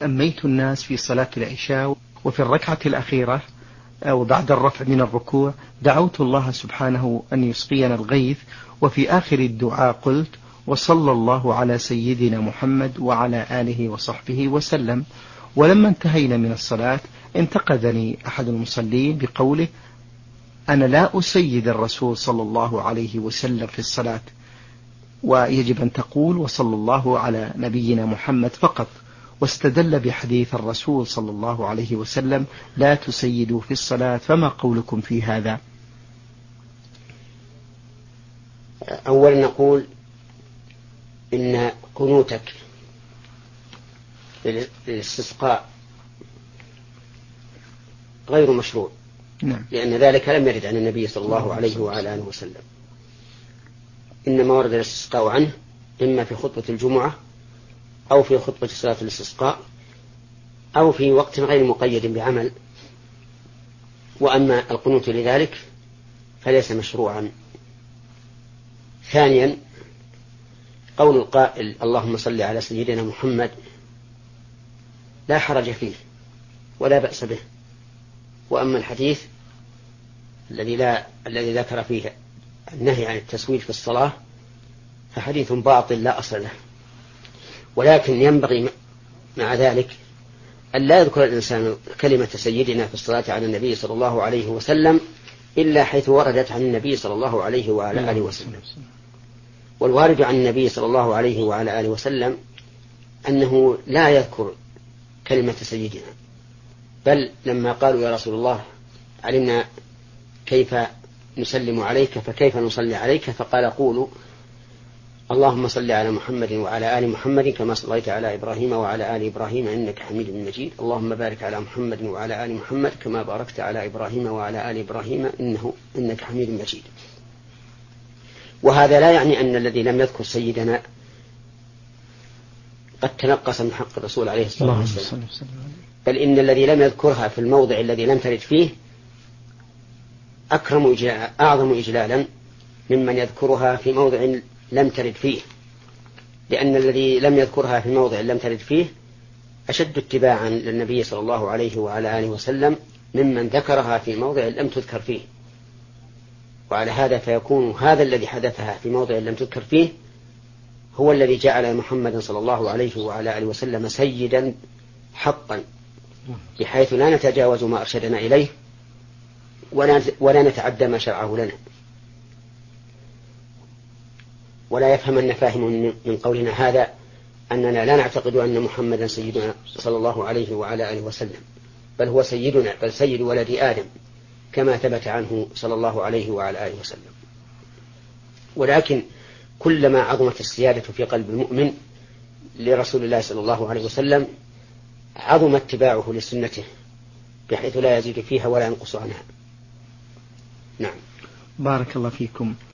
أميت الناس في صلاة العشاء، وفي الركعة الأخيرة وبعد الرفع من الركوع دعوت الله سبحانه أن يسقينا الغيث، وفي آخر الدعاء قلت: وصلى الله على سيدنا محمد وعلى آله وصحبه وسلم. ولما انتهينا من الصلاة انتقدني أحد المصلين بقوله: أنا لا أسيد الرسول صلى الله عليه وسلم في الصلاة، ويجب أن تقول وصلى الله على نبينا محمد فقط، واستدل بحديث الرسول صلى الله عليه وسلم: لا تسيدوا في الصلاة. فما قولكم في هذا؟ أولا نقول إن قنوتك للاستسقاء غير مشروع، نعم. لأن ذلك لم يرد عن النبي صلى الله عليه وعلى آله وسلم، إنما ورد الاستسقاء عنه إما في خطبة الجمعة أو في خطبة صلاة الاستسقاء أو في وقت غير مقيد بعمل، وأما القنوت لذلك فليس مشروعا. ثانيا، قول القائل اللهم صل على سيدنا محمد لا حرج فيه ولا بأس به، وأما الحديث الذي ذكر فيه النهي عن التسويد في الصلاة فحديث باطل لا أصل له. ولكن ينبغي مع ذلك أن لا يذكر الإنسان كلمة سيدنا في الصلاة على النبي صلى الله عليه وسلم إلا حيث وردت عن النبي صلى الله عليه وعلى آله وسلم. والوارد عن النبي صلى الله عليه وعلى آله وسلم أنه لا يذكر كلمة سيدنا، بل لما قالوا يا رسول الله علمنا كيف نسلم عليك فكيف نصلي عليك، فقال قولوا اللهم صل على محمد وعلى آل محمد كما صليت على إبراهيم وعلى آل إبراهيم إنك حميد مجيد، اللهم بارك على محمد وعلى آل محمد كما باركت على إبراهيم وعلى آل إبراهيم إنك حميد مجيد. وهذا لا يعني أن الذي لم يذكر سيدنا قد تنقص من حق الرسول عليه الصلاة والسلام، بل إن الذي لم يذكرها في الموضع الذي لم ترد فيه أعظم إجلالا ممن يذكرها في موضع لم ترد فيه، لأن الذي لم يذكرها في موضع لم ترد فيه أشد اتباعا للنبي صلى الله عليه وعلى آله وسلم ممن ذكرها في موضع لم تذكر فيه. وعلى هذا فيكون هذا الذي حدثها في موضع لم تذكر فيه هو الذي جعل محمد صلى الله عليه وعلى آله وسلم سيدا حقا، بحيث لا نتجاوز ما أرشدنا إليه ولا نتعدى ما شرعه لنا. ولا يفهم النفاهم من قولنا هذا أننا لا نعتقد أن محمدا سيدنا صلى الله عليه وعلى آله وسلم، بل هو سيدنا، بل سيد ولد آدم كما ثبت عنه صلى الله عليه وعلى آله وسلم. ولكن كلما عظمت السيادة في قلب المؤمن لرسول الله صلى الله عليه وسلم عظم اتباعه لسنته بحيث لا يزيد فيها ولا ينقص عنها. نعم. بارك الله فيكم.